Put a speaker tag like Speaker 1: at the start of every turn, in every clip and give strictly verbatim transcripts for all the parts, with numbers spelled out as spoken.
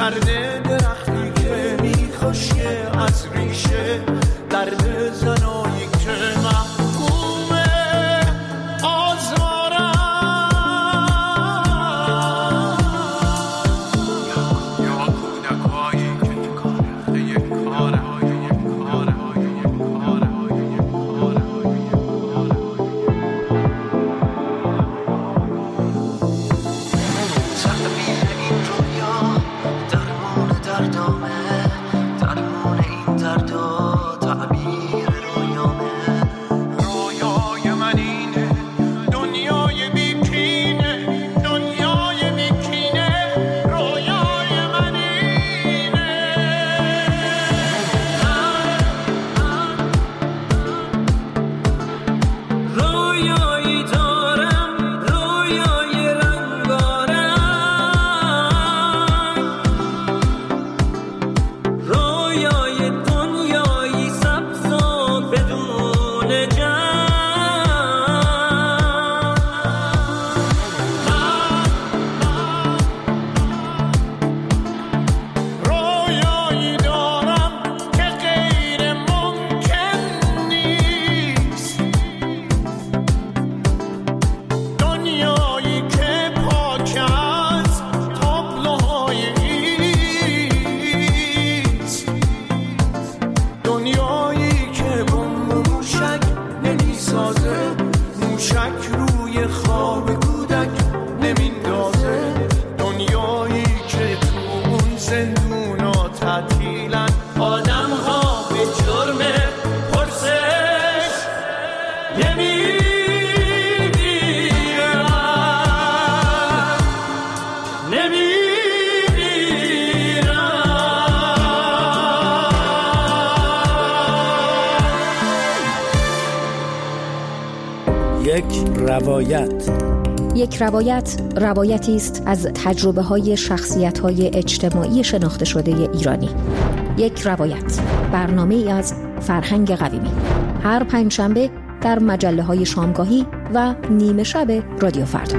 Speaker 1: درد درختی که میخوشه از ریشه، درد زنایی که محکومه آزارم. یا کودکایی که تو کاره یک کاره یک کاره یک کاره یک کاره. تغییر این دنیا درمون دردامه، درمون این درد و تعبیر رویامه. رویای من اینه دنیای بیکینه، دنیای بیکینه رویای من اینه. رویایی دارم رویای رنگارنگ، رویای دنیایی سبز و بدون جنگ. رویایی دارم که غیر ممکن نیست، دنیایی که پاک از تابلوهای ایست، دنیایی که بمب و موشک نمیسازه، موشک روی خواب کودک نمیندازه، دنیایی که تو اون زندونا تعطیلن آدم ها به جرم پرسش نمیمیرن، نمیمیرن.
Speaker 2: یک روایت.
Speaker 3: یک روایت روایتی است از تجربه‌های شخصیت‌های اجتماعی شناخته شده ایرانی. یک روایت، برنامه‌ای از فرهنگ قویمی، هر پنجشنبه در مجله‌های شامگاهی و نیمه شب رادیو فردا.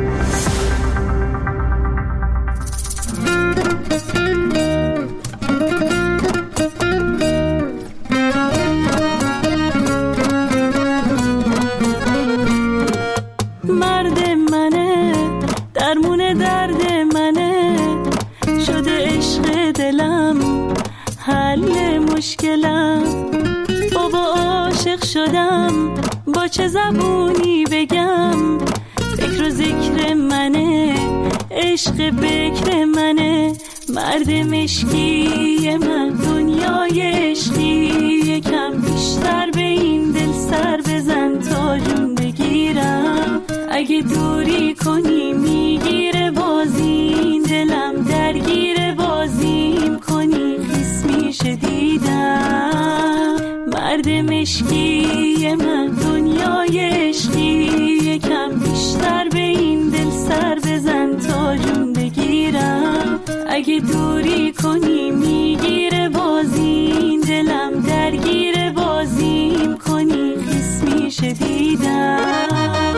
Speaker 4: مرد منه درمون درد منه، شده عشق دلم حل مشکلم. بابا عاشق شدم با چه زبونی بگم، فکر و ذکر منه عشق بکر منه. مرد مشکی من دنیای عشقی، یکم بیشتر به این دل سر بزن تا جون بگیرم. اگه دوری کنی میگیره بازی، دلم درگیر بازیم کنی خیس میشه دیدم. مرد مشکی من دنیای عشقی، یکم بیشتر به این دل سر بزن تا جون بگیرم. اگه دوری کنی میگیره بازی، دلم درگیر بازیم کنی خیس میشه دیدم.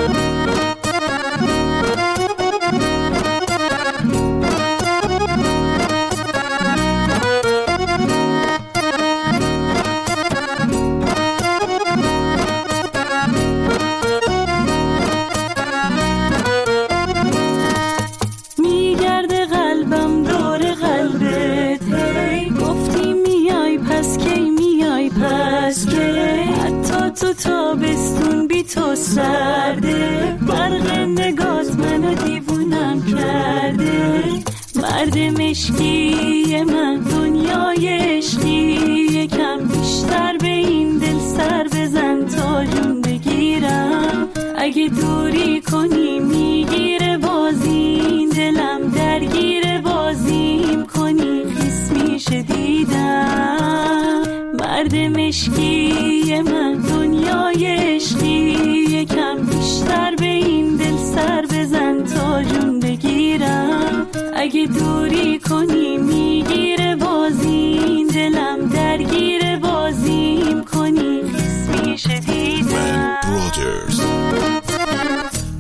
Speaker 4: میگرده قلبم دور قلبت، هی گفتی میای پس کی میای پس کی. حتی تو تابستون بی تو سرده، برق نگات منو دیوونم کرده. مرد مشکی من دنیای عشقی، یکم بیشتر به این دل سر بزن تا جون بگیرم. اگه دوری کنی میگیره بازی، دلم درگیر بازیم کنی خیس میشه دیدم. مرد مشکی من دنیای عشقی، یکم بیشتر به این دل سر بزن تا جون بگیرم. اگه دوری کنی میگیره بازی، دلم درگیر بازیم کنی خیس میشه دیدم.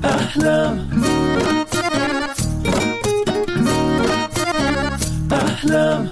Speaker 1: أحلام دلم.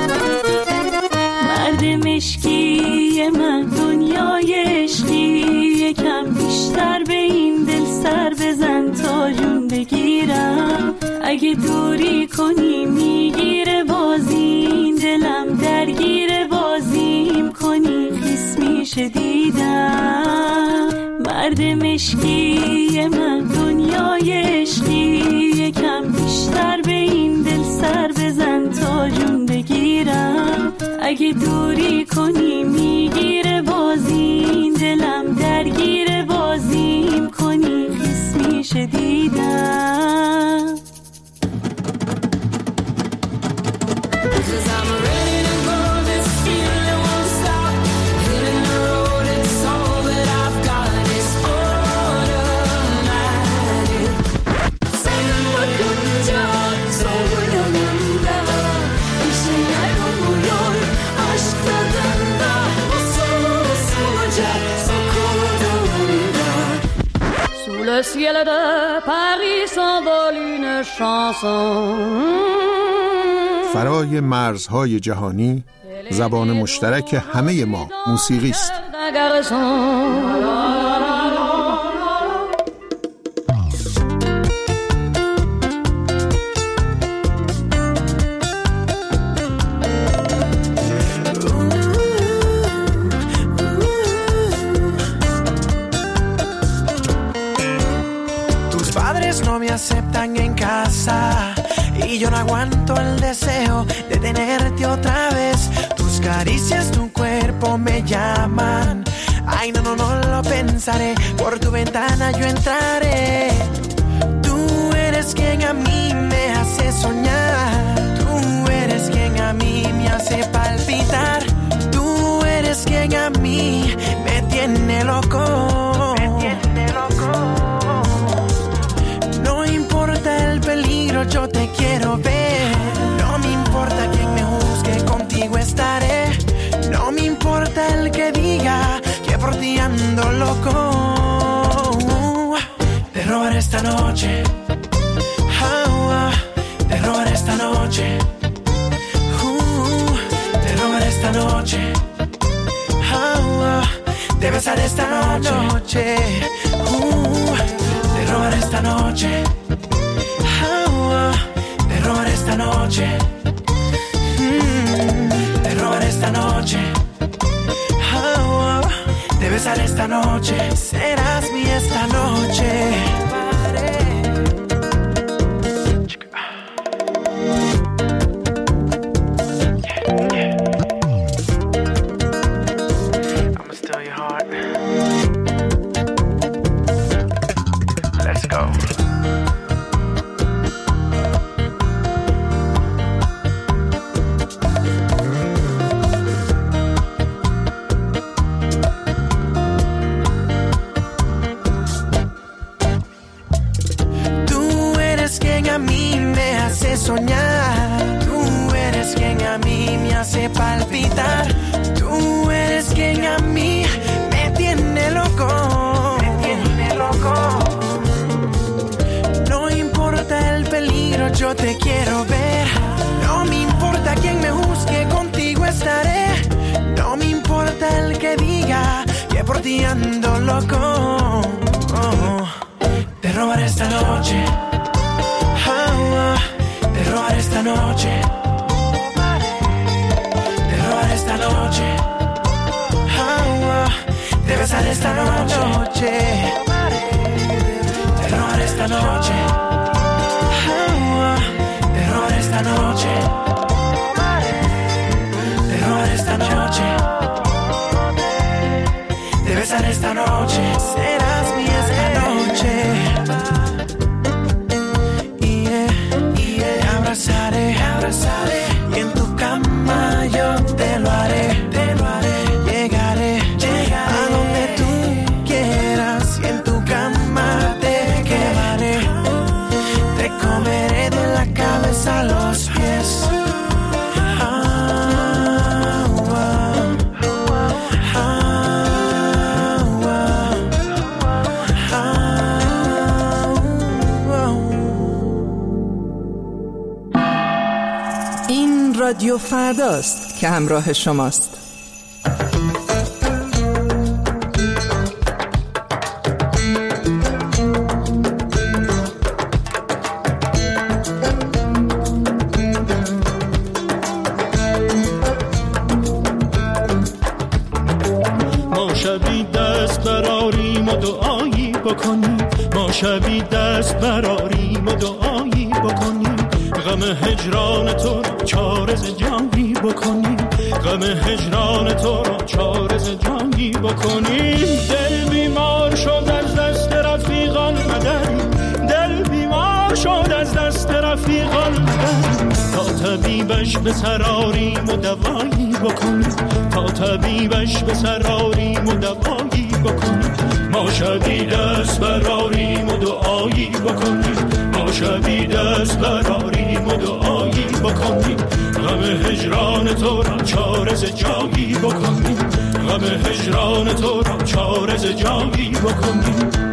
Speaker 4: مرد مشکی من دنیای عشقی، یکم بیشتر به این دل سر بزن تا جون بگیرم. اگه دوری کنی میگیره بازی دلم، درگیر بازیم کنی خیس میشه دیدم. مرد مشکی من دنیای عشقی، یکم بیشتر به این دل سر بزن تا جون بگیرم. اگه دوری کنی میگیره بازی دلم، درگیر بازیم کنی خیس میشه دیدم.
Speaker 2: Le ciel de Paris s'envole une chanson.
Speaker 5: فرای مرزهای جهانی زبان مشترک همه ما موسیقی است.
Speaker 1: No me aceptan en casa y yo no aguanto el deseo de tenerte otra vez. Tus caricias, tu cuerpo me llaman. Ay, no, no, no lo pensaré. Por tu ventana yo entraré. Tú eres quien a mí me hace soñar. Tú eres quien a mí me hace palpitar. Tú eres quien a mí me tiene loco. Me tiene loco. El peligro yo te quiero ver. No me importa quién me juzgue, contigo estaré. No me importa el que diga que por ti ando loco. Te robaré esta noche. Oh, oh. Te robaré esta noche. Uh, te robaré esta noche. Oh, oh. Te besaré esta noche. Uh, te robaré esta noche. Te robaré esta noche. Mm, te robaré esta noche. Oh, oh, te besaré esta noche. Serás mi esta noche. I'ma steal your heart. Let's go. Soñar, tú eres quien a mí me hace palpitar, tú eres quien a mí me tiene loco, me tiene loco. No importa el peligro, yo te quiero ver. No me importa quién me juzgue, contigo estaré. No me importa el que diga que por ti ando loco. Oh, te robaré esta noche. Oh, oh. Te robaré esta noche. Te robaré esta noche. Oh, oh. Te besaré esta noche. Te robaré esta noche. Oh, oh. Te robaré esta noche. Te robaré esta noche. Te besaré esta noche. Serás mi esta noche. Abrazaré, abrazaré, y en tu cama yo te lo haré, te lo haré. Llegaré, llegaré a donde tú quieras y en tu cama te quedaré. Te comeré de la cabeza a los pies.
Speaker 6: رادیو فرداست که همراه شماست.
Speaker 7: ما شبی دست براریم و دعایی بکنیم، ما شبی دست براریم و دعایی بکنیم، غم هجران تو را چارز جانی بکنیم، غم هجران تو را چارز جانی بکنیم. دل بیمار شد از دست رفیقان مدری، دل بیمار شد از دست رفیقان مدری، تا طبیبش به سراریم و دوایی بکنیم، تا طبیبش به سراریم و دوایی بکنیم. ما شبی دست براریم و دعایی بکنیم، ما شبی دست براریم و دعایی بکنیم، غم هجران تو را چارز جایی بکنیم، غم هجران تو را چارز جایی بکنیم.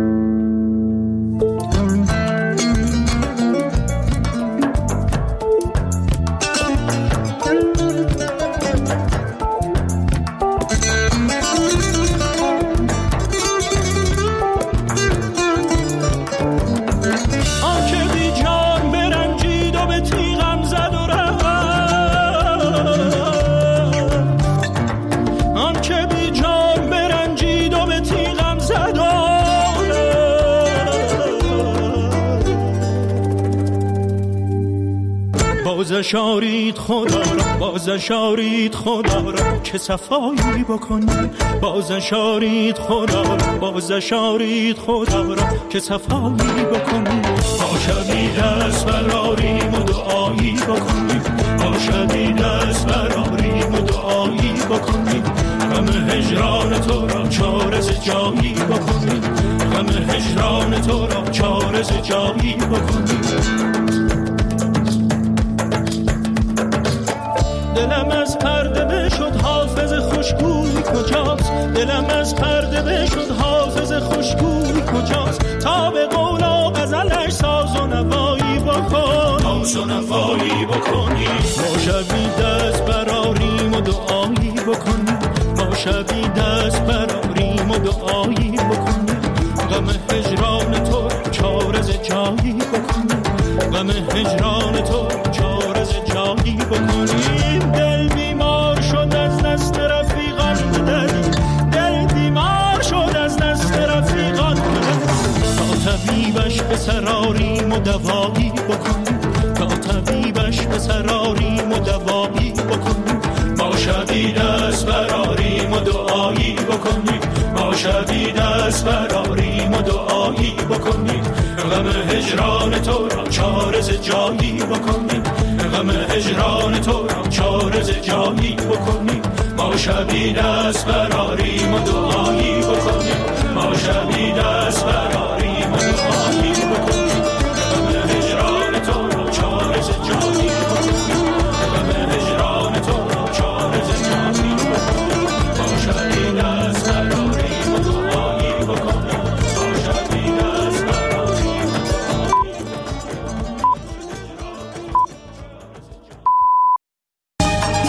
Speaker 7: بازشارید خدا را، بازشارید خدا را که صفایی بکنیم، بازشارید خدا را، بازشارید خدا را که صفایی بکنیم. ما شبی دست براریم و دعایی بکنیم، ما شبی دست براریم و دعایی بکنیم، غم هجران تو را چارز جایی بکنیم، غم هجران تو را چارز جایی بکنیم. دلم از پرده بشد حافظ خوشگوی کجاست، دلم از پرده بشد حافظ خوشگوی کجاست، تا به قول و غزلش ساز و نوایی بکن، ساز و نوایی بکنی. ما شبی دست براریم و دعایی بکنیم، ما شبی دست براریم و دعایی بکنیم، غم هجران تو چارز جایی بکنیم، غم هجران تو چارز جایی بکنیم. دل بیمار شد از دست رفیقان مدری، دل بیمار شد از دست رفیقان مدری، تا طبیبش به سراریم و دوایی بکنیم، تا طبیبش به سراریم و دوایی بکنیم. ما شبی دست براریم و دعایی بکنیم، ما شبی دست براریم و دعایی بکنیم، غم هجران تو را چارز جایی بکنیم، غم هجران تو را چارز جایی بکنیم. ما شبی دست براریم و دعایی